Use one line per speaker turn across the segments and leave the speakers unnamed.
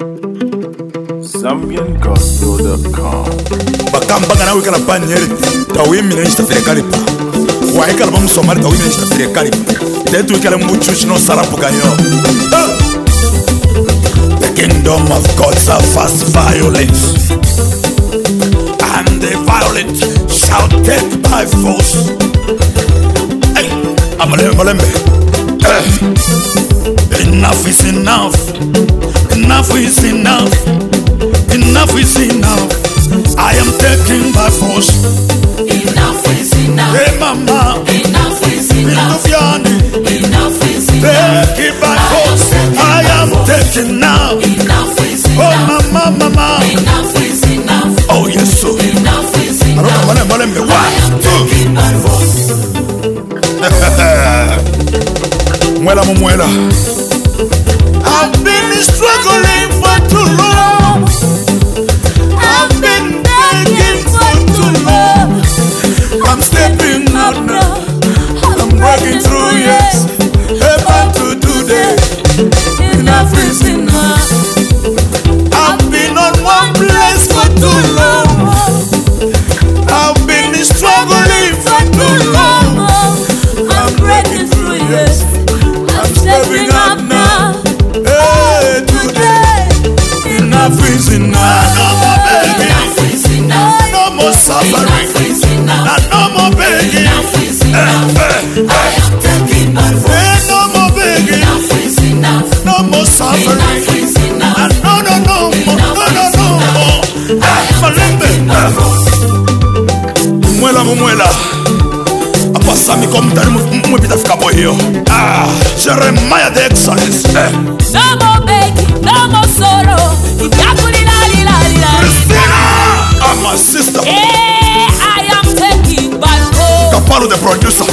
ZambianGospel.com.
Bakamba na wikala banyere tawimi na nshita filekalipa waikala bamusomali tawimi na nshita filekalipa tetu wikala mbuchuchi no sarapuka yo. The kingdom of God suffers violence, and the violent shall take by force. Hey, amalembe. Enough is enough. Enough is enough. Enough is enough. I am taking by force.
Enough is enough.
Hey mama.
Enough is enough. Enough is enough.
Take it by force. I am taking now.
Enough is enough.
Oh mama.
Enough is enough.
Oh yes so.
Enough is enough.
I am
taking by force.
Muela. I've been struggling for too long. I've been begging for too long. I'm stepping out now. I'm breaking through, yes. About to do this.
Enough is enough.
I've been on one place for too long. I've been struggling for too long.
I'm breaking through, yes. I'm stepping up now.
Hey, today. Enough is enough. No more begging.
Enough is enough.
No more suffering.
Enough is enough.
No more begging.
Enough is enough. I am taking by force.
No more begging.
Enough is enough.
No more suffering.
Enough is enough.
No more. Malembe. Muela. Apa sami komutari mwepita fika boyo. Jeremiah the excellence.
No more begging, no more sorrow.
Christina, my sister.
I am taking by force.
Kapalo the producer.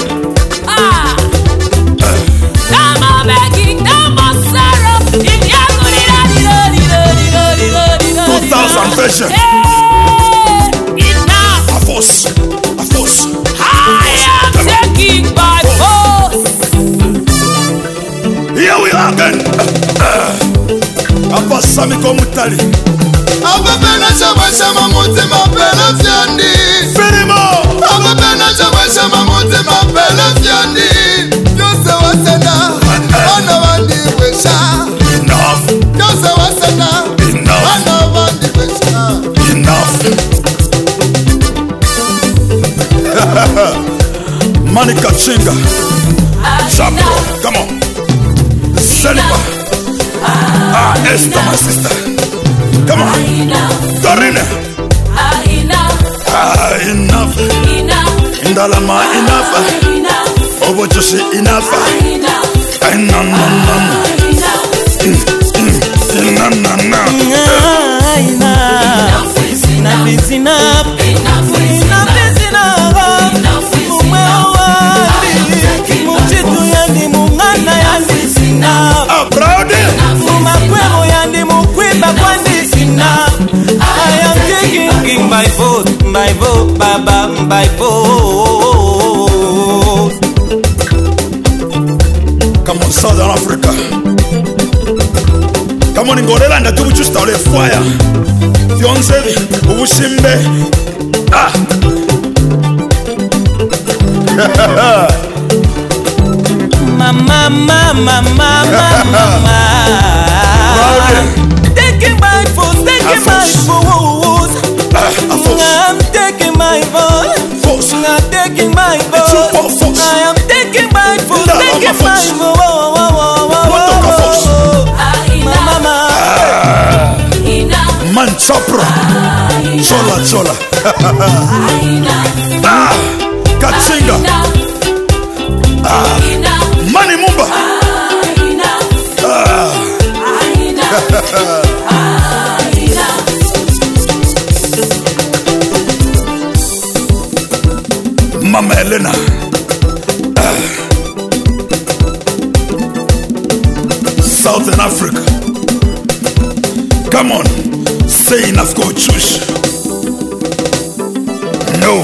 No more begging, no more sorrow.
2000 version.
Enough.
A force.
I am taking by force.
Here we are again. Apa sami komutari.
Ababena chama mutima pela fyandi.
Firimo.
Ababena chama mutima pela fyandi. Yose wasena. Ana wandi wesha.
Enough.
Yose wasena.
Enough.
Ana wandi wesha.
Enough. Monica Chinga. Zapro. Come on. Zelipa. Esther, my sister. Come on. Dorina. Enough. Indalama enough. Obojoshi enough. No.
Enough is enough.
Muchitu yandi mungana yandi sina. Mumakwemo yandi mukwiba kwandi sina. I am taking by vote, baba, by vote.
Come on, Southern Africa. Come on, Ngorela and Tubu just started fire. Fionsevi, Ubushimbe.
Mama. Taking my force, taking my force. I'm taking my force. I'm taking my force. I am taking my force, taking my force. Mama.
Man chopra. Chola. Katsinga. Mani Mumba. Mama Elena. Southern Africa. Come on. Say enough, go choose. No.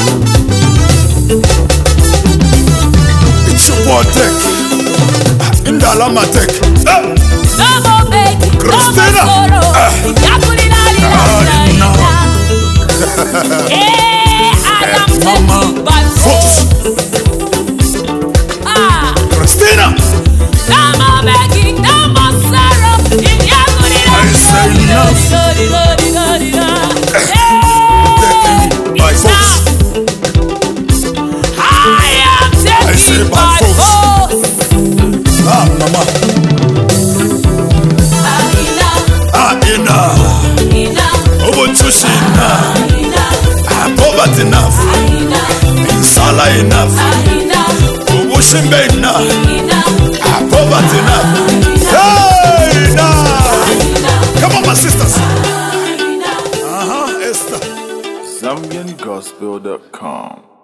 It's your boy Tech. Dalamatek.
No more begging,
Christina.
no more sorrow.
No.
I am
Mama.
taken by force.
Christina.
No more begging, no more sorrow.
I say no. By force.
I am taken by force.
Mama. Enough. Obotushina. Poverty enough. Insala enough. Obushimbe enough. Poverty enough. Hey, enough. Come on, my sisters. Esther.
ZambianGospel.com